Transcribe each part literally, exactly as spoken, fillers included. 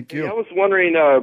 Thank you. Hey, I was wondering, uh,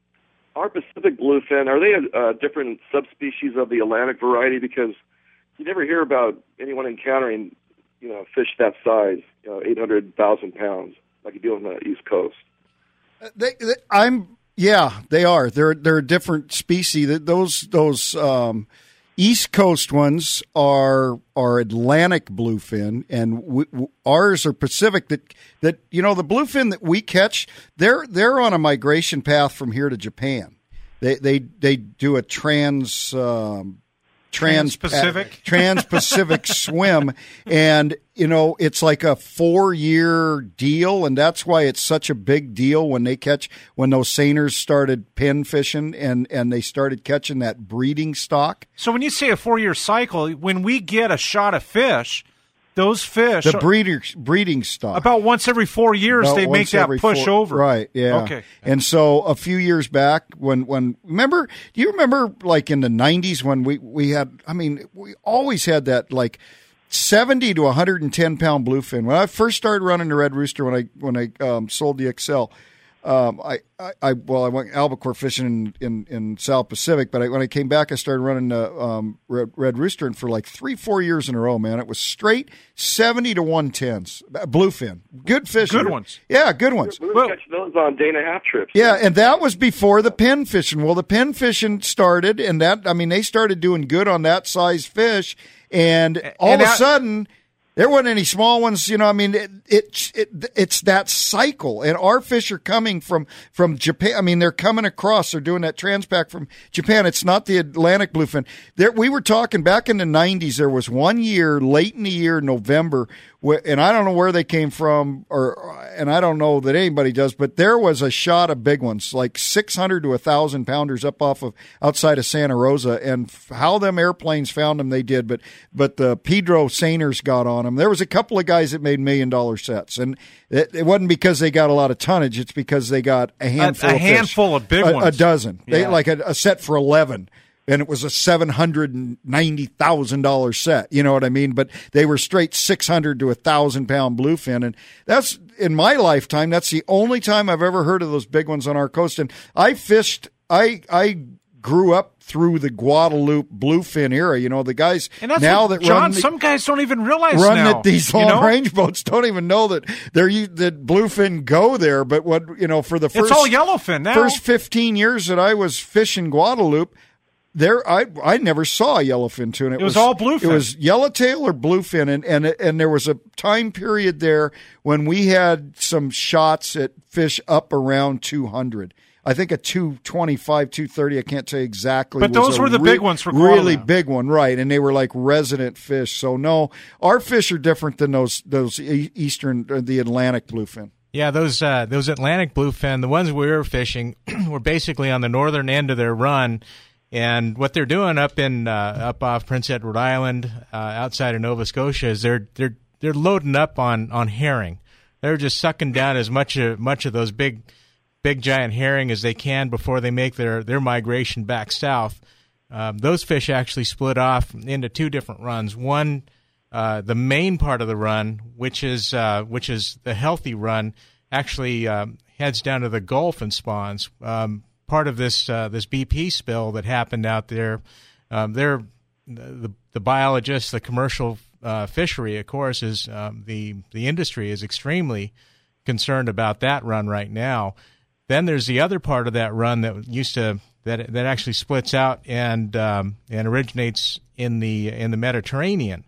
our Pacific bluefin, are they a, a different subspecies of the Atlantic variety? Because you never hear about anyone encountering, you know, fish that size, you know, eight hundred thousand pounds, like you do on the East Coast. They, they, I'm yeah, they are. They're they're a different species. Those those um, East Coast ones are are Atlantic bluefin, and we, ours are Pacific. That that you know the bluefin that we catch, they're they're on a migration path from here to Japan. They they they do a trans. Um, Trans Trans-Pacific? Trans-Pacific swim, and, you know, it's like a four-year deal, and that's why it's such a big deal when they catch, when those seiners started pin fishing and, and they started catching that breeding stock. So when you say a four-year cycle, when we get a shot of fish, those fish, The breeder, breeding stock. about once every four years, About they make once that every push four- over. Right, yeah. Okay. And so a few years back when, when remember, do you remember like in the nineties when we, we had, I mean, we always had that like seventy to one hundred ten pound bluefin. When I first started running the Red Rooster, when I, when I um, sold the Excel, um, I, I, I, well, I went albacore fishing in, in, in South Pacific, but I, when I came back, I started running the um, Red, Red Rooster, and for like three, four years in a row, man, it was straight seventy to one tens, bluefin. Good fishing. Good ones. Yeah, good ones. We were Well- catching those on day and a half trips. Yeah, and that was before the pin fishing. Well, the pin fishing started, and that, I mean, they started doing good on that size fish, and all And of a that- sudden, there wasn't any small ones, you know. I mean, it, it, it it's that cycle, and our fish are coming from from Japan. I mean, they're coming across. They're doing that transpac from Japan. It's not the Atlantic bluefin. There, we were talking back in the nineties. There was one year, late in the year, November, where, and I don't know where they came from, or and I don't know that anybody does, but there was a shot of big ones, like six hundred to a thousand pounders up off of outside of Santa Rosa, and how them airplanes found them, they did, but but the Pedro seiners got on them. There was a couple of guys that made million dollar sets, and it, it wasn't because they got a lot of tonnage. It's because they got a handful, a of fish. handful of big a, ones. a dozen. They Yeah. like a, a set for eleven. And it was a seven hundred and ninety thousand dollar set. You know what I mean? But they were straight six hundred to a thousand pound bluefin, and that's in my lifetime. That's the only time I've ever heard of those big ones on our coast. And I fished. I I grew up through the Guadalupe bluefin era. You know, the guys And that's now what, that John, run the, some guys don't even realize run now. the, these you long know? range boats don't even know that they're u- that bluefin go there. But what you know for the first It's all yellowfin now. first fifteen years that I was fishing Guadalupe. There, I I never saw a yellowfin tuna. It, It was all bluefin. It was yellowtail or bluefin, and and and there was a time period there when we had some shots at fish up around two hundred. I think a two twenty-five, two thirty. I can't tell you exactly. But was those a were the re- big ones for really Guadalupe. big one, right? And they were like resident fish. So no, our fish are different than those those e- eastern, or the Atlantic bluefin. Yeah, those uh, those Atlantic bluefin, the ones we were fishing, were basically on the northern end of their run. And what they're doing up in uh, up off Prince Edward Island, uh, outside of Nova Scotia, is they're they're they're loading up on, on herring. They're just sucking down as much of much of those big big giant herring as they can before they make their, their migration back south. Um, those fish actually split off into two different runs. One, uh, the main part of the run, which is uh, which is the healthy run, actually um, heads down to the Gulf and spawns. Um, part of this uh, this B P spill that happened out there, um, they're the the biologists, the commercial uh, fishery, of course, is um, the the industry is extremely concerned about that run right now. Then there's the other part of that run that used to that that actually splits out and um, and originates in the in the Mediterranean.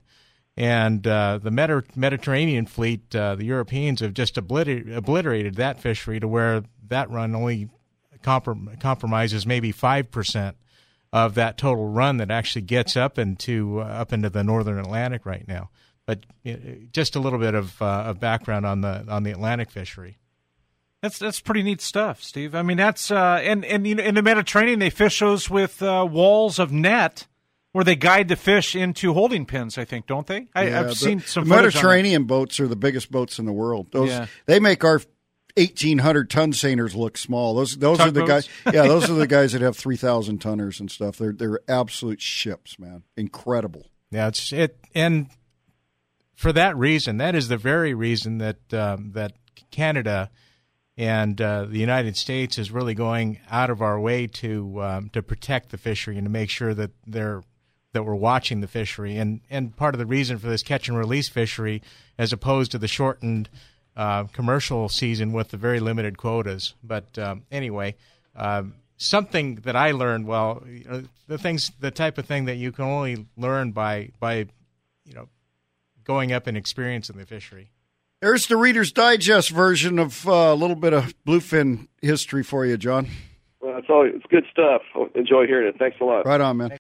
And uh, the Medi- Mediterranean fleet, uh, the Europeans have just obliter- obliterated that fishery to where that run only comprom- compromises maybe five percent of that total run that actually gets up into uh, up into the northern Atlantic right now. But uh, just a little bit of, uh, of background on the on the Atlantic fishery. That's that's pretty neat stuff, Steve. I mean, that's uh, and and you know, in the Mediterranean they fish those with uh, walls of net, where they guide the fish into holding pins. I think, don't they? I, Yeah, I've the- seen some the footage on Mediterranean boats are the biggest boats in the world. Those Yeah. they make our eighteen hundred ton seiners look small. Those those are the Tugboats? guys. Yeah, those are the guys that have three thousand tonners and stuff. They're they're absolute ships, man. Incredible. Yeah, it's it, and for that reason, that is the very reason that um, that Canada And uh, the United States is really going out of our way to um, to protect the fishery and to make sure that they're that we're watching the fishery. And and part of the reason for this catch and release fishery, as opposed to the shortened uh, commercial season with the very limited quotas. But um, anyway, um, something that I learned, well, you know, the things, the type of thing that you can only learn by by you know going up and experiencing the fishery. There's the Reader's Digest version of uh, a little bit of bluefin history for you, John. Well, it's all it's good stuff. I'll enjoy hearing it. Thanks a lot. Right on, man.